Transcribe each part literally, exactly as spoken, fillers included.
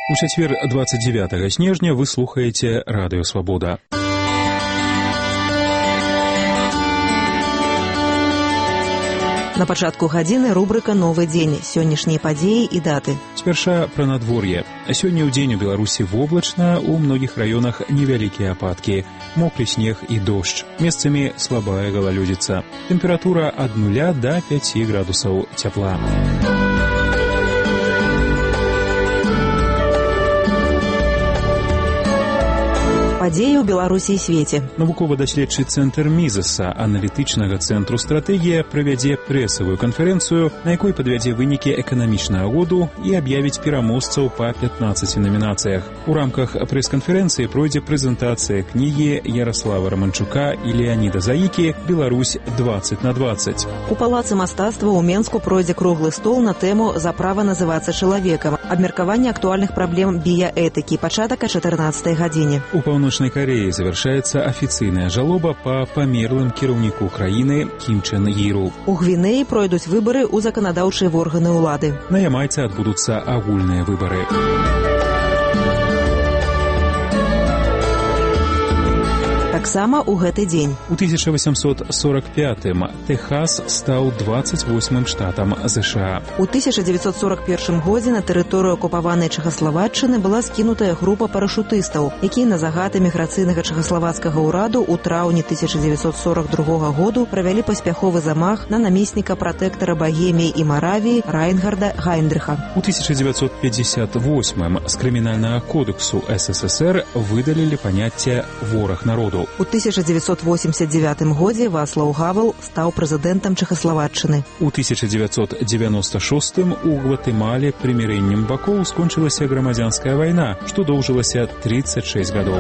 У чацвер двадцать девятого снежня вы слухаеце Радыё Свабода. На пачатку гадзіны рубрыка «Новы дзень», сённяшнія падзеі і даты. Спярша пра надвор'е. Сёння ў дзень у Беларусі воблачна, у многіх раёнах невялікія ападкі, мокры снег і дождж. Месцамі слабая галалёдзіца. Тэмпература ад нуля да пяці градусаў цяпла. Падзеі ў Беларусі і свеце. Навукова-даследчы цэнтр Мізаса аналітычнага цэнтру «Стратэгія» правядзе прэсавую канферэнцыю, на якой падвядзе вынікі эканамічнага году і аб'явіць пераможцаў па пятнаццаці намінацыях. У рамках прэс-канферэнцыі пройдзе прэзентацыя кнігі Яраслава Раманчука і Леаніда Заікі «Беларусь двадцать на двадцать». У Палацы мастацтва ў Менску пройдзе круглы стол на тэму «За права называцца чалавекам», абмеркаванне актуальных праблем біяэтыкі, пачатак о чатырнаццатай гадзіне. У Паўночнай Кареі завяршаецца афіцыйная жалоба па памерлым кіраўніку краіны Кім Чен Іру. У Гвінеі пройдуць выбары ў заканадаўчыя органы ўлады. На Ямайцы адбудуцца агульныя выбары. Таксама ў гэты дзень. У тысяча восемьсот сорок пятым Тэхас стаў двадцать восьмым штатам ЗША. У тысяча девятьсот сорок первым годзе на тэрыторыю акупаванай Чэхаславаччыны была скінутая група парашутыстаў, якія на загад эміграцыйнага чэхаславацкага ўраду ў траўні тысяча девятьсот сорок другога году правялі паспяховы замах на намесніка пратэктара Багеміі і Маравіі Райнгарда Гайндрыха. У тысяча девятьсот пятьдесят восьмым з крымінальнага кодексу СССР выдалілі паняцце «вораг народу». У тысяча девятьсот восемьдесят девятым годзе Вацлаў Гавел стаў прэзідэнтам Чэхаславаччыны. У тысяча девятьсот девяносто шостым у Гватэмале прымірэннем бакоў скончылася грамадзянская вайна, што доўжылася тридцать шесть гадоў.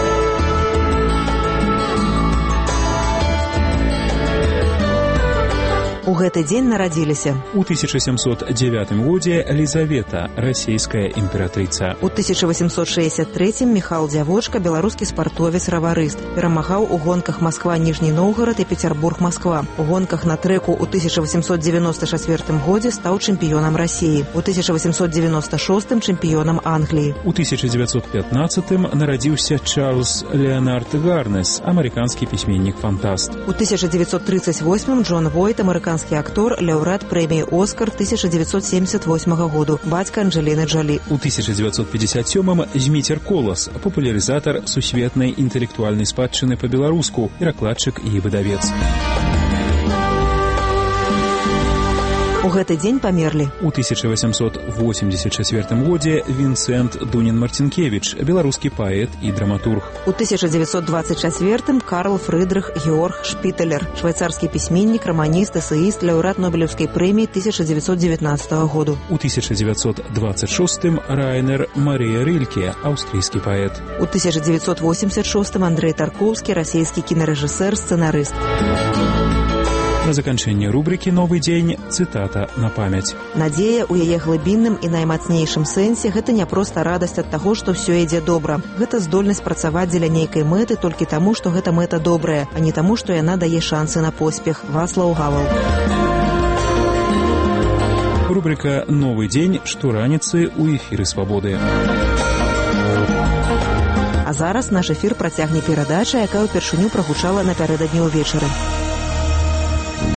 У гэты дзень нарадзіліся. У тысяча семьсот девятым годзе Елизавета, расійская імператрыца. У тысяча восемьсот шестьдесят третьем Міхал Дзявочка, беларускі спартовец-раварыст. Перамагаў у гонках Москва-Ніжні Новгород і Петербург-Москва. У гонках на трэку у тысяча восемьсот девяносто четвёртым годзе стаў чэмпіёнам Расіі. У тысяча восемьсот девяносто шостым чэмпіёнам Англіі. У тысяча девятьсот пятнадцатым нарадзіўся Чарльз Леонард Гарнес, амерыканскі пісьменнік-фантаст. У тысяча девятьсот тридцать восьмым Джон Войт, амерыканскі актор, лаўрэат прэміі «Оскар» тысяча девятьсот семьдесят восьмага году, бацька Анджеліны Джолі. У тысяча девятьсот пятьдесят сёмым Зміцер Колас, папулярызатар сусветнай інтэлектуальнай спадчыны па-беларуску, перакладчык і выдавец. У гэты дзень памерлі. У тысяча восемьсот восемьдесят четвёртым годзе Вінсент Дунін-Марцінкевіч, беларускі паэт і драматург. У тысяча девятьсот двадцать четвёртым Карл Фрыдрых Георг Шпіталер, швейцарскі пісьменнік, раманіст, эсэіст, лаўрэат Нобелеўскай прэміі тысяча девятьсот девятнадцатага году. У тысяча девятьсот двадцать шостым Райнер Марія Рыльке, аўстрыйскі паэт. У тысяча девятьсот восемьдесят шостым Андрэй Таркоўскі, расійскі кінарэжысэр, сцэнарыст. На заканчэнне рубрыкі «Новы дзень» цытата на памяць. Надзея ў яе глыбінным і наймацнейшым сэнсе – гэта не проста радасць ад таго, што ўсё ідзе добра. Гэта здольнасць працаваць дзеля нейкай мэты толькі таму, што гэта мэта добрая, а не таму, што яна дае шансы на поспех. Вацлаў Гавел. Рубрика «Новы дзень» штораніцы ў эфіры «Свабоды». А зараз наш эфір працягне перадача, якая ўпершыню прагучала напярэдадні ўвечары.